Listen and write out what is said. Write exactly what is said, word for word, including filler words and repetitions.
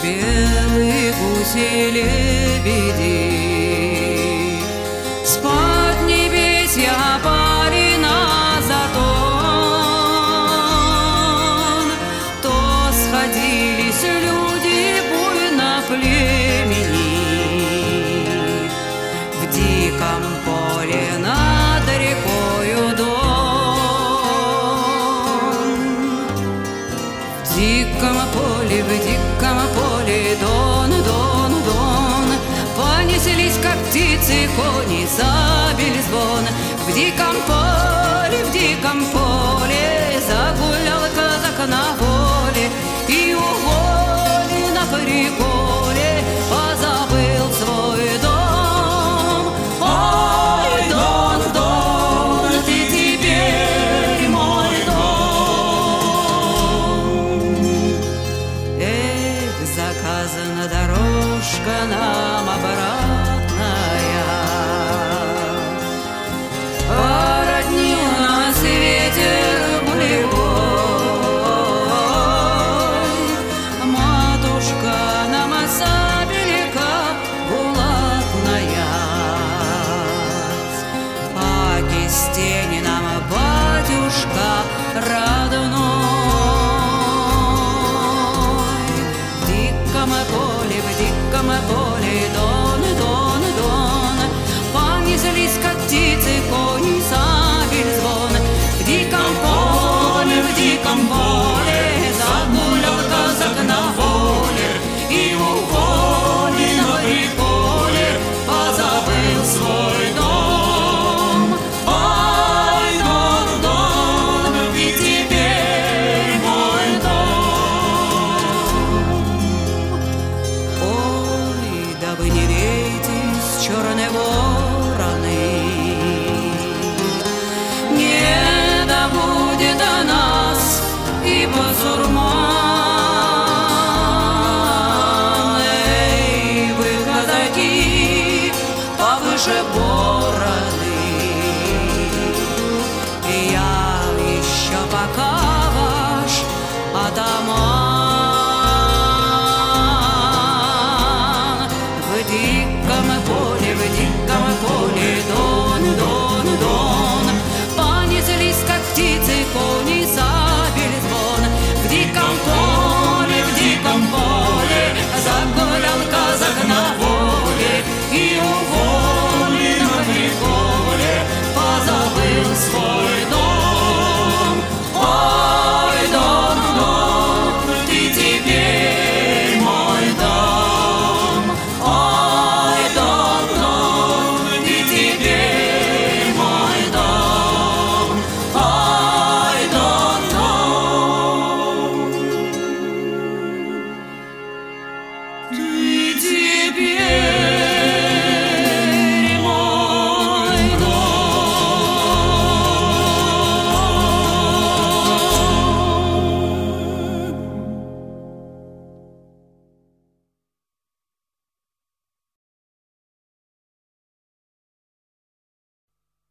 белые гуси-лебеди. С поднебесья пали на затон, то сходились люди буйно племени. В диком поле над рекою Дон, в диком поле, в диком поле Дон, Дон, Дон, понеслись, как птицы, кони, забили звон. В диком поле, в диком поле загулял казак на воле, и у воли на приколе позабыл свой дом. Ой, Дон, Дон, ты теперь мой дом. Эх, заказана дорожка нам обратная, а роднил на свете гулевой. Матушка нам сабелька булатная, а кистень нам батюшка родной. В диком поле, в диком поле Дон, Дон, Дон, понеслись, как птицы, кони, сабель, звон. В диком поле, в диком поле загулял казак на воле, и у воли на приколе позабыл свой дом. Ой, Дон, Дон, ты теперь мой дом. Ой, да вы не вейтесь, черные вороны, не да будет о нас и бусурман. Эй, вы, казаки, повыше бороды, я еще пока ваш атаман. В диком поле, в диком поле Дон, Дон, Дон, понеслись, как птицы, кони, сабель, звон. В диком поле, в диком поле загулял казак на воле, и у воли на приколе позабыл свой дом. Ой, Дон, Дон, ты теперь мой дом. Ой, Дон, Дон, ты теперь мой дом. Ой, Дон, Дон, ты теперь